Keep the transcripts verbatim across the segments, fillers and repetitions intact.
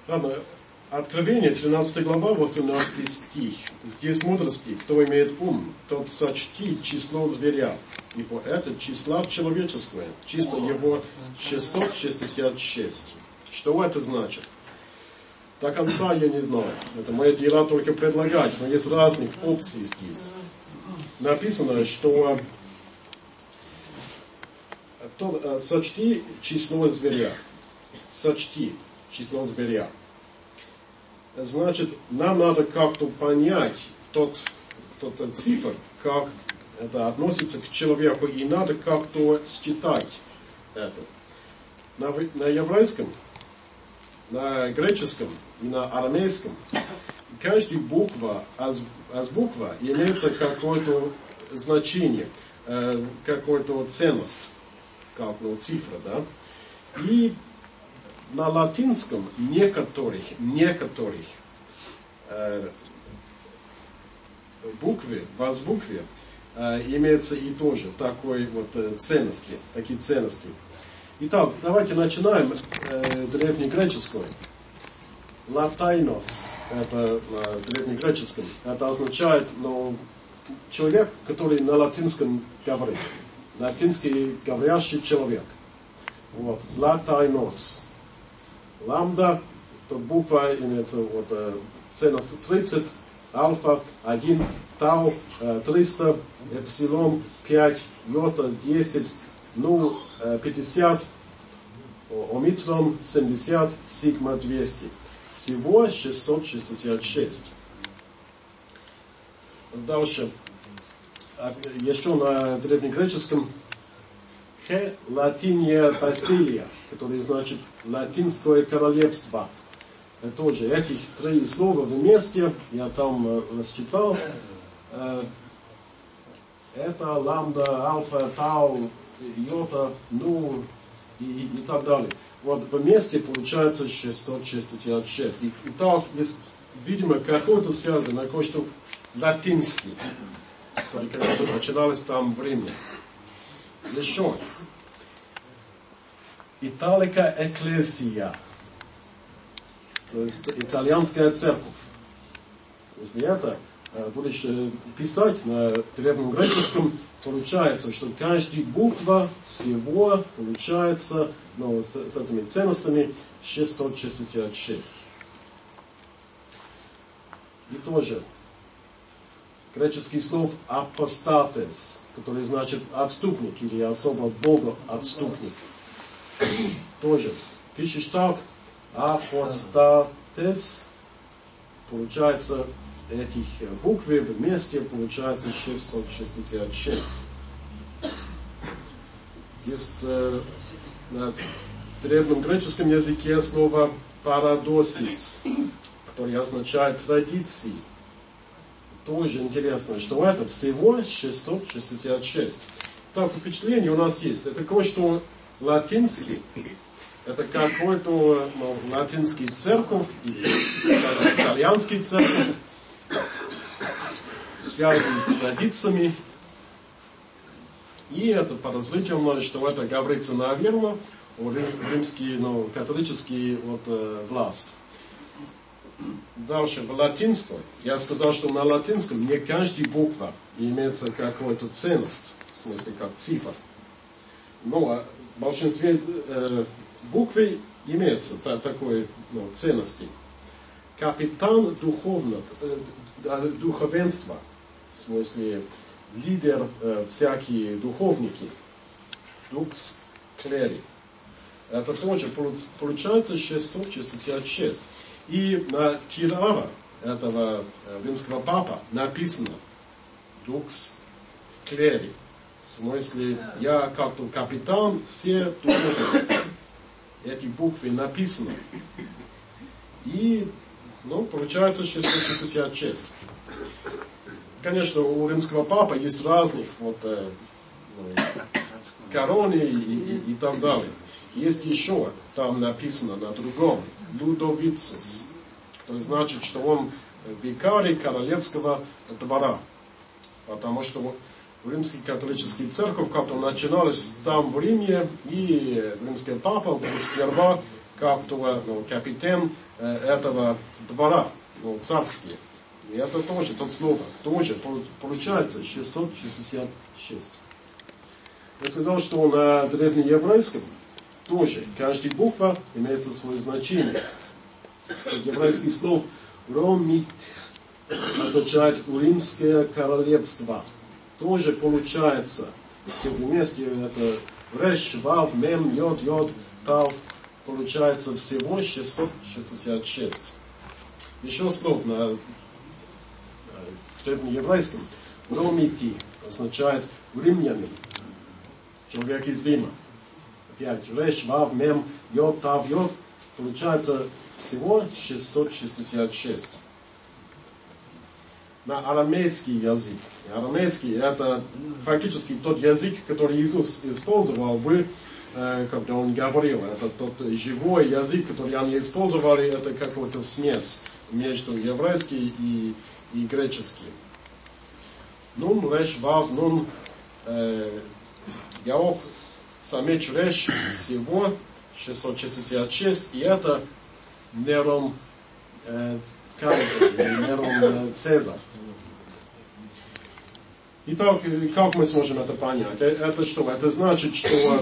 Ладно, Откровение, тринадцатая глава, восемнадцатый стих. Здесь мудрости. Кто имеет ум, тот сочти число зверя, ибо это число человеческое, число его шестьсот шестьдесят шесть. Что это значит? До конца я не знаю. Это мои дела только предлагать, но есть разных опций здесь. Написано, что то, сочти число зверя. Сочти число зверя. Значит, нам надо как-то понять тот, тот цифр, как это относится к человеку, и надо как-то считать это. На, на еврейском, на греческом и на арамейском каждая буква, аз, азбуква имеется какое-то значение, э, какую-то ценность, как ну, цифра, да. И на латинском некоторых, некоторых э, буквы, в азбукве э, имеется и тоже такой вот э, ценности, такие ценности. Итак, давайте начинаем э, древнегреческое. Латайнос, это на древнегреческом, это означает, ну, человек, который на латинском говорит. Латинский говорящий человек. Вот, латайнос. Ламда, то буква имеется вот, э, ценность тридцать, альфа один, тау э, триста, эпсилон пять, йота десять, ну э, пятьдесят, омицрон семьдесят, сигма двести. Всего шестьсот шестьдесят шесть. Дальше. Еще на древнегреческом хе латиния Басилия, который значит латинское королевство. Это тоже этих три слова вместе, я там э, расчитал. Э, это ламда, альфа, тау, йота, ну и, и, и так далее. Вот вместе получается шестьсот шестьдесят шесть. И, и там есть, видимо, какое-то связано, кое-что латинский, который когда-то начиналось там в Риме. Еще. Италика Экклесия. То есть итальянская церковь. Если это будешь писать на древнем греческом, получается, что каждая буква всего получается, ну, с, с этими ценностями шестьсот шестьдесят шесть. И тоже греческий слов апостатес, который значит отступник или особо богоотступник. Тоже пишешь так, апостатес, получается этих букв вместе получается шестьсот шестьдесят шесть. Есть э, на древнем греческом языке слово парадосис, которое означает традиции. Тоже интересно, что это всего шестьсот шестьдесят шесть. Так, впечатление у нас есть. Это кое-что латинский. Это какой-то ну, латинский церковь, итальянский церковь, связанный с традициями. И это подозрительно, что это говорится, наверное, о римский, ну, католический вот, э, власть. Дальше, в латинском. Я сказал, что на латинском не каждая буква имеется какую-то ценность, в смысле, как цифра. Но в большинстве э, буквы имеется та, такой ну, ценности. Капитан духовность, э, духовенства, в смысле, лидер, э, всякие духовники, дукс клери. Это тоже получается шестьсот шестьдесят шесть. И на тирара этого римского папа написано дукс клери. В смысле, я как-то капитан, все духовные. Эти буквы написаны. И, ну, получается шестьсот шестьдесят шесть. Конечно, у римского папы есть разных вот, э, ну, короны и, и, и так далее. Есть еще, там написано на другом, Людовицус, то значит, что он викарий королевского двора. Потому что в римской католической церкви как-то начиналась там в Риме, и римский папа был сперва как то, ну, капитан э, этого двора, ну, царский. И это тоже, тот слово, тоже получается шестьсот шестьдесят шесть. Я сказал, что на древнееврейском тоже каждая буква имеет свое значение. Еврейский слово «ромит» означает «Уримское королевство». Тоже получается все вместе, это «реш», «вав», «мем», «йод», «йод», «тав». Получается всего шестьсот шестьдесят шесть. Еще слов на древнееврейском «ромити» означает «римлянин», человек из Рима. Опять «реш», «вав», «мем», «йод», «тав», «йод». Получается всего шестьсот шестьдесят шесть. На арамейский язык. Арамейский это фактически тот язык, который Иисус использовал бы, э, когда он говорил. Это тот живой язык, который они использовали, это какой-то смесь между еврейским и, и греческим. Нун, реш, вав, нун, э, яох, самеч, реш, всего шестьсот шестьдесят шесть, и это Нерон э, Кайзер, Нерон э, Цезарь. Итак, как мы сможем это понять? Это что? Это значит, что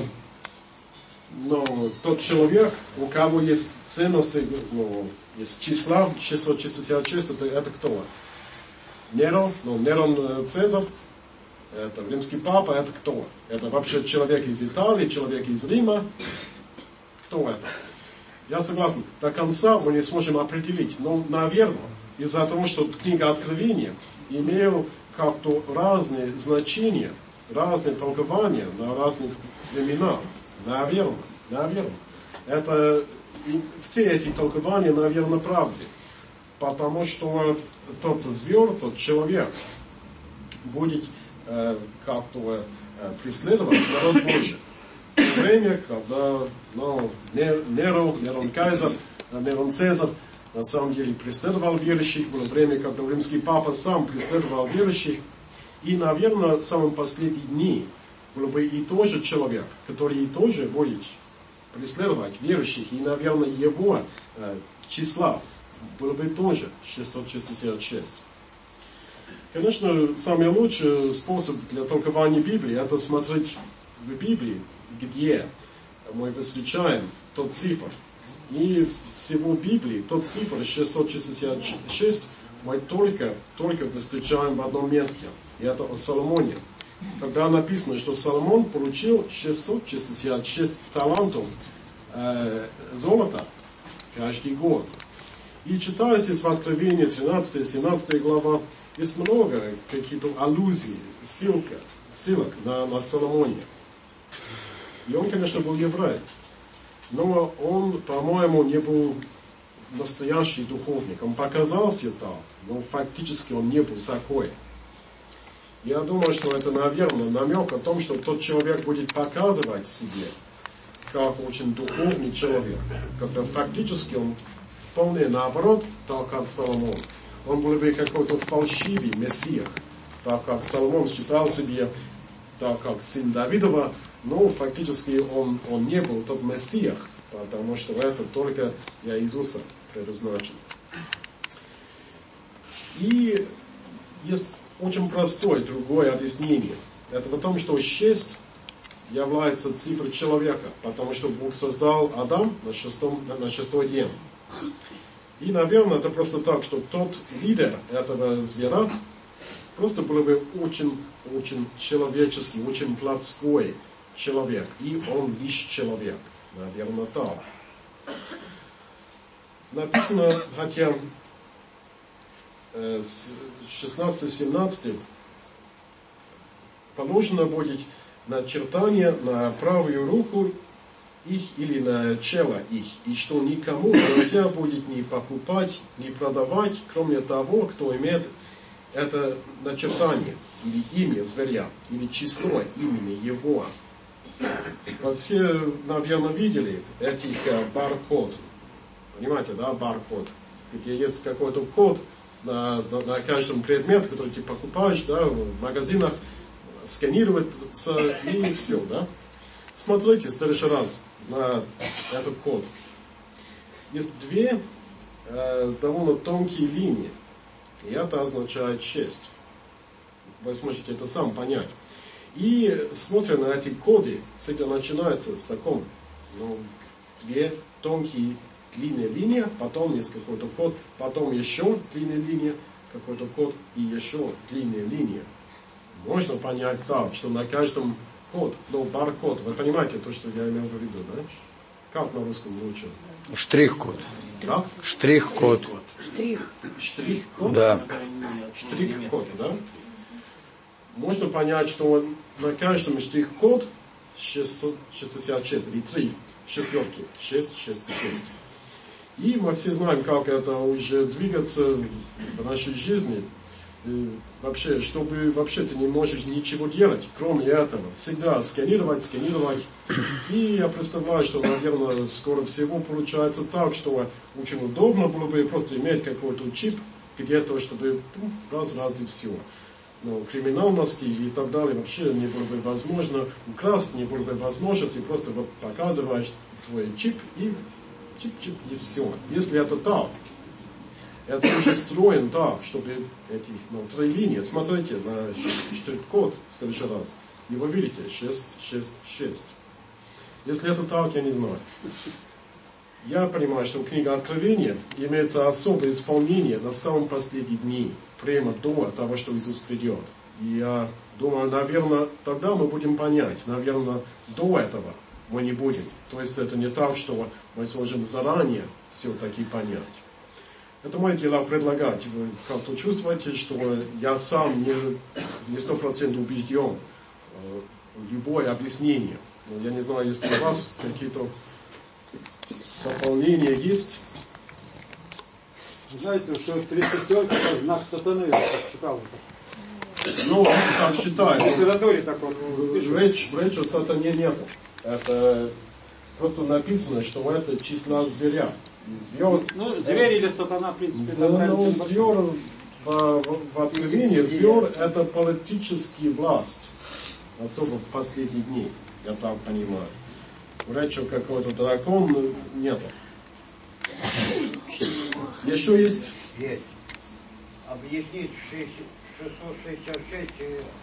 ну, тот человек, у кого есть ценности, ну, есть числа шестьсот шестьдесят шесть, это, это кто? Нерон, ну, Нерон Цезарь, это римский папа, это кто? Это вообще человек из Италии, человек из Рима. Кто это? Я согласен, до конца мы не сможем определить, но, наверное, из-за того, что книга Откровения имела как-то разные значения, разные толкования на разных временах, наверное, наверное. Это, все эти толкования, наверное, правды, потому что тот зверь, тот человек будет э, как-то э, преследовать народ Божий. Время, когда ну, Нерон, Нерон Кайзер, Нерон Цезарь на самом деле преследовал верующих, было время, когда римский папа сам преследовал верующих, и, наверное, в самые последние дни был бы и тоже человек, который и тоже будет преследовать верующих, и, наверное, его э, числа было бы тоже шестьсот шестьдесят шесть. Конечно, самый лучший способ для толкования Библии это смотреть в Библии, где мы встречаем тот цифр. И всего Библии тот цифр шестьсот шестьдесят шесть мы только, только встречаем в одном месте. И это о Соломоне. Когда написано, что Соломон получил шестьсот шестьдесят шесть талантов э, золота каждый год. И читая здесь в Откровении тринадцатая-семнадцатая глава, есть много каких-то аллюзий, ссылка, ссылок на, на Соломоне. И он, конечно, был еврей. Но он, по-моему, не был настоящий духовник. Он показался так, но фактически он не был такой. Я думаю, что это, наверное, намек о том, что тот человек будет показывать себе, как очень духовный человек. Когда фактически он вполне наоборот, так как Соломон. Он был бы какой-то фальшивый мессия, так как Соломон считал себе, так как сын Давидова, но фактически он, он не был тот мессия, потому что это только для Иисуса предназначено. И есть очень простое другое объяснение. Это в том, что шесть является цифрой человека, потому что Бог создал Адам на, шестом, на шестой день. И, наверное, это просто так, что тот лидер этого зверя просто был бы очень, очень человеческий, очень плотской человек. И он лишь человек. Наверное, так. Написано, хотя шестнадцать-семнадцать положено будет начертание на правую руку их или на чело их, и что никому нельзя будет ни покупать, ни продавать, кроме того, кто имеет это начертание, или имя зверя, или число имени его. Вот все, наверное, видели этих баркод. Понимаете, да, баркод, где есть какой-то код на, на, на каждом предмете, который ты покупаешь, да, в магазинах, сканируется и все, да. Смотрите в следующий раз на этот код. есть две э, довольно тонкие линии. И это означает шесть. Вы сможете это сам понять. И смотря на эти коды, всегда начинается с таком, ну, две тонкие длинные линии, потом есть какой-то код, потом еще длинная линия, какой-то код и еще длинная линия. Можно понять так, что на каждом код, ну, баркод, вы понимаете то, что я имел в виду, да? Как на русском лучше? Штрих-код. Как? Штрих-код. Штрих. Штрих-код? Да. Штрих-код, да? Можно понять, что на каждом штрих-код шестьсот шестьдесят шесть или три шестерки. шесть, шесть, шесть. И мы все знаем, как это уже двигаться в нашей жизни. И вообще, чтобы вообще ты не можешь ничего делать, кроме этого. Всегда сканировать, сканировать. И я представляю, что, наверное, скоро всего получается так, что очень удобно было бы просто иметь какой-то чип где-то, чтобы ну, раз, раз и все. Но криминальности и так далее вообще не было бы возможно. Украсть не было бы возможно. Ты просто вот показываешь твой чип и чип-чип и все. Если это так, это уже строен так, чтобы эти ну, три линии, смотрите на штрих-код в следующий раз, и вы видите шесть, шесть, шесть. Если это так, я не знаю. Я понимаю, что книга Откровения имеется особое исполнение на самом последние дни, прямо до того, что Иисус придет. И я думаю, наверное, тогда мы будем понять, наверное, до этого мы не будем. То есть это не так, что мы сможем заранее все-таки понять. Это мое дело предлагать. Вы как-то чувствуете, что я сам не сто процентов убежден в любое объяснение. Но я не знаю, если у вас какие-то дополнения есть. Знаете, что тридцать пять это знак сатаны, я читал это. Ну, так считаю. В литературе так вот пишут. Речь, речь о сатане нет. Это просто написано, что это числа зверя. И зверь, Ну, зверь или сатана, в принципе, да, это ну, нравится. зверь в, в, в откровении, зверь это политическая власть. Особо в последние дни, я так понимаю. Речь о какой-то дракон нет. Еще есть. Есть. Объяснить шестьсот шестьдесят шесть